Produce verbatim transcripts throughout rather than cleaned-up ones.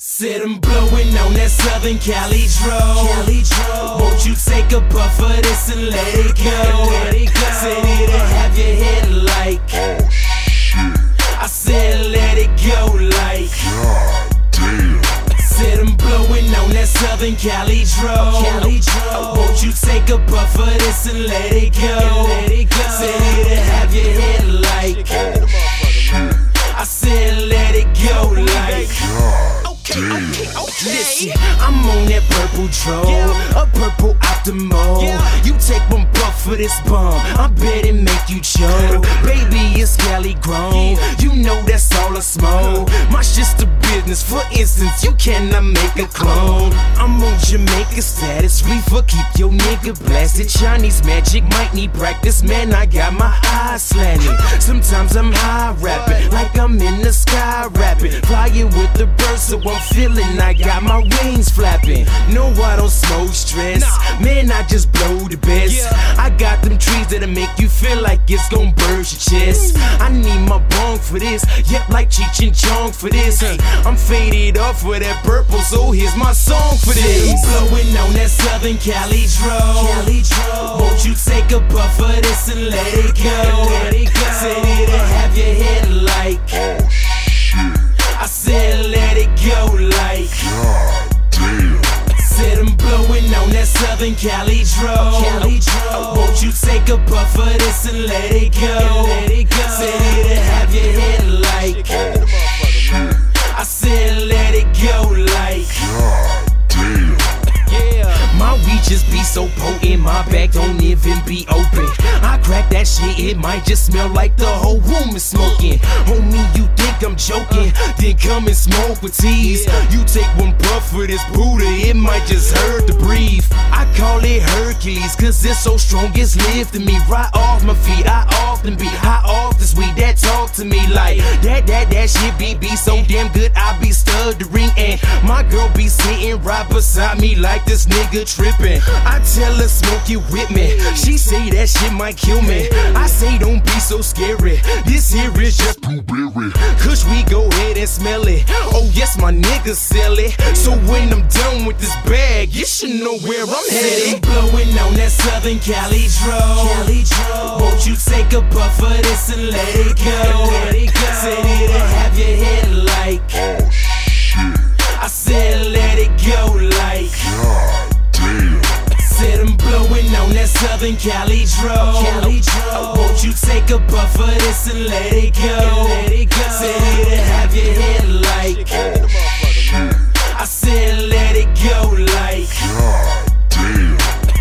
Said I'm blowing on that Southern Cali dro. Cali dro. Won't you take a puff of this and let it go? Let it go. Said it'll have your head like, oh shit. I said let it go like, god damn. Said I'm blowing on that Southern Cali dro. Cali dro. Won't you take a puff of this and let it go? Let it go. Said it'll have your head like, oh shit. I said let it go like, god damn. damn. Listen, I'm on that purple dro, a purple Optimo. You take one puff for this bomb, I bet it make you choke. Baby, it's Cali grown, you know that's all I smoke. My shit's the business, for instance, you cannot make a clone. I'm on Jamaica status, reefer, keep your nigga blasted. Chinese magic might need practice, man, I got my eyes slanted. Sometimes I'm high rapping, like I'm in the sky rapping. Flying with the birds, so I'm feeling I got my wings flapping. No, I don't smoke stress, man, I just blow the best. I got them trees that'll make you feel like it's gon' burst your chest. I need my bong for this, yep, like Cheech and Chong for this. I'm faded off for that purple, so here's my song for this. I'm blowing on that Southern Cali dro. Cali dro. Won't you take a puff of this and let it go? Let it go. Said it'll have your head like, oh shit. I said let it go like, god damn. Said I'm blowing on that Southern Cali dro. Cali dro. Won't you take a puff of this and let it go? Let it go. Said it'll have your head like, oh shit. I said let it go like, god damn. yeah. My weed just be so potent, my bag don't even be open. I crack that shit, it might just smell like the whole room is smoking. Homie, you think I'm joking? Then come and smoke with tease. You take one puff for this Buddha, it might just hurt to breathe. I call it Hercules, cause it's so strong it's lifting me right off my feet. I often be high off this weed that talk to me like, that, that, that shit be, be so damn good I be stuttering. And my girl be sitting right beside me like this nigga tripping. I tell her smoke it with me, she say that shit might kill me. I say don't be so scary, this here is just blueberry. Kush, we go ahead and smell it. Oh yes, my niggas sell it. So when I'm done with this bag, you should know where I'm headed. Blowing on that Southern Cali dro. Cali dro. Won't you take a puff of this and let it go? Let it go. Said it'll have your head like, oh shit. I said let it go like, god damn. Said I'm blowing on that Southern Cali dro. Cali dro. Won't you take a puff of this and let it go? Let it go. Said it'll have your head like, oh shit. I said let it go like, god damn.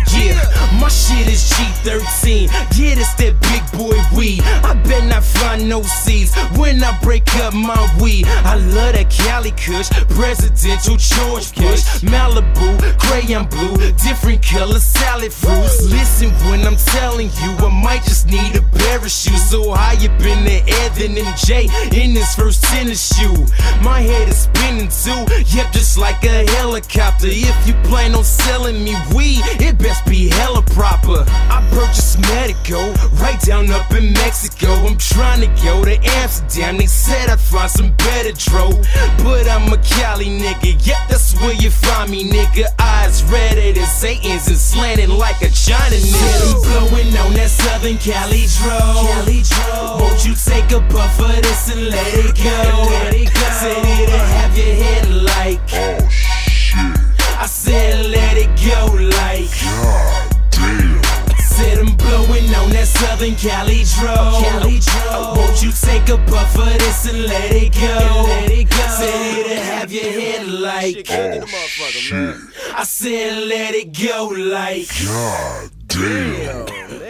yeah. My shit is G thirteen, yeah, that's that big boy weed. I bet not find no seeds when I break up my weed. I love that Cali Kush, presidential George Bush, Malibu, crayon blue, different color salad fruits. Listen when I'm telling you, I might just need a pair of shoes so high up in the air than M J in his first tennis shoe. My head is spinning too, yep, just like a helicopter. If you plan on selling me weed, it best be hella proper. I purchased Medico right down up in Mexico. I'm trying to go to Amsterdam, they said I'd find some better dro. But I'm a Cali nigga, yep, that's where you find me, nigga. Eyes redder than Satan's and slanted like a China nigga. I'm blowing on that Southern Cali dro. Cali dro. Won't you take a puff of this and let it go? Let it go. Said it'll have your head like, oh shit. I said let it go like, god damn. Said I'm blowing on that Southern Cali dro. Cali dro. Won't you take a puff of this and let it go? Let it go. Said it'll have your head like, oh shit. I said let it go like, god damn.